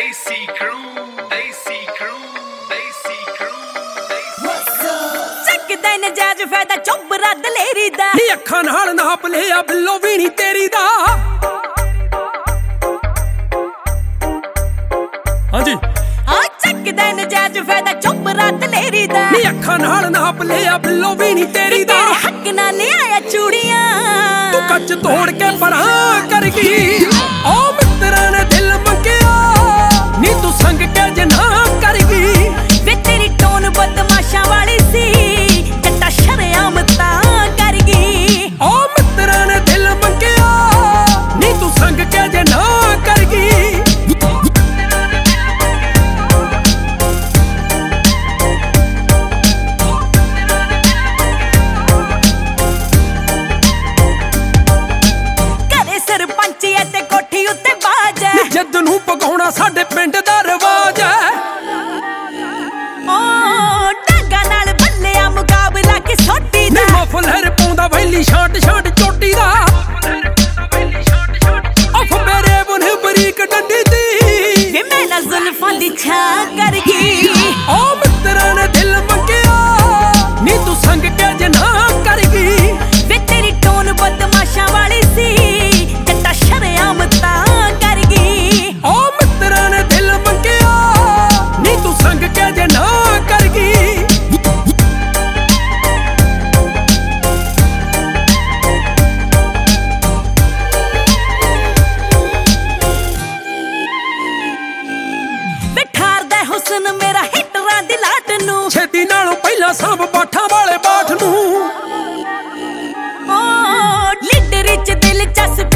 Desi crew, Desi crew, Desi crew, Desi ਚੱਕਦਾ ਨਜਾਇਜ਼ ਫਾਇਦਾ ਚੁੱਬਰਾ ਦਲੇਰੀ ਦਾ ਨੀ ਅੱਖਾਂ ਨਾਲ ਨਾਪ ਲਿਆ ਬਿੱਲੋ ਵੀ ਨੀ ਤੇਰੀ ਦਾ। ਹਾਂਜੀ ਚੱਕਦਾ ਨਜਾਇਜ਼ ਫਾਇਦਾ ਚੁੱਬਰਾ ਦਲੇਰੀ ਦਾ ਨੀ ਅੱਖਾਂ ਨਾਲ ਨਾਪ ਲਿਆ ਬਿੱਲੋ ਵੀ ਨੀ ਤੇਰੀ ਦਾ। ਤੇਰੇ ਹੱਕ ਨਾਲ ਲਿਆਇਆ ਚੂੜੀਆਂ ਤੂੰ ਕੱਚ ਤੋੜ ਕੇ ਪਰਾਂ ਕਰ ਗਈ ਓ ਮਿੱਤਰਾਂ ਨੇ ਦਿਲ ਮੰਗਿਆ ਨੀ ਤੂੰ ਸੰਗ ਕੇ ਜਨਾ ਕਰ ਗਈ ਵੇ ਤੇਰੀ ਟੋਨ ਬਦਮਾਸ਼ਾਂ ਵਾਲੀ ਸੀ ਜੱਟਾ ਸ਼ਰੇਆਮ ਤਾਂ ਕਰ ਗਈ ਓ ਮਿੱਤਰਾਂ ਨੇ ਦਿਲ ਮੰਗਿਆ ਨੀ ਤੂੰ ਸੰਗ ਕੇ ਜਨਾ ਕਰ ਗਈ। ਸਰਪੰਚੀ ਤੇ ਕੋਠੀ ਉੱਤੇ ਬਾਜ ਹੈ ਜਿੱਦ ਨੂੰ ਪਕਾਉਣਾ ਸਾਡੇ ਪਿੰਡ ਦਾ ਰਿਵਾਜ ਹੈ। ਓ ਡਾਂਗਾ ਨਾਲ ਬੱਲਿਆ ਮੁਕਾਬਲਾ ਕਿ ਸੋਟੀ ਦਾ ਮਫਲਰ ਪਾਉਂਦਾ ਵੈਲੀ ਛਾਂਟ ਛਾਂਟ ਚੋਟੀ ਦਾ ਅਫ ਮੇਰੇ ਬੁਨ ਬਰੀਕ ਡੰਡੀ ਦੀ ਵੇ ਮੈਂ ਨਾ ਜ਼ੁਲਫਾਂ ਦੀ ਛਾਂ ਕਰ ਗਈ ਓ ਮਿੱਤਰਾਂ ਨੇ ਦਿਲ ਮੰਗਿਆ ਨੀ ਤੂੰ ਸੰਗ ਕੇ ਜਨਾ ਕਰ ਗਈ ਵੇ ਤੇਰੀ ਟੋਨ ਬਦਮਾਸ਼ਾਂ ਵਾਲੀ ਸੀ ਜੱਟਾ ਸ਼ਰੇਆਮ ਤਾਂ ਕਰ ਗਈ ਓ ਮਿੱਤਰਾਂ ਨੇ ਦਿਲ ਮੰਗਿਆ ਨੀ ਤੂੰ ਸੰਗ ਕੇ ਜਨਾ ਕਰ ਗਈ। ਵੇ ਠਾਰਦਾ ਹੁਸਨ ਮੇਰਾ ਹਿੱਟਰਾਂ ਦੀ ਲਾਟ ਨੂੰ ਛੇਤੀ ਨਾਲੋਂ ਪਹਿਲਾਂ ਸਾਂਭ ਬਾਠਾਂ ਵਾਲੇ ਬਾਠ ਨੂੰ ਓ ਲੀਡਰ ਚ ਦਿਲ ਚਸ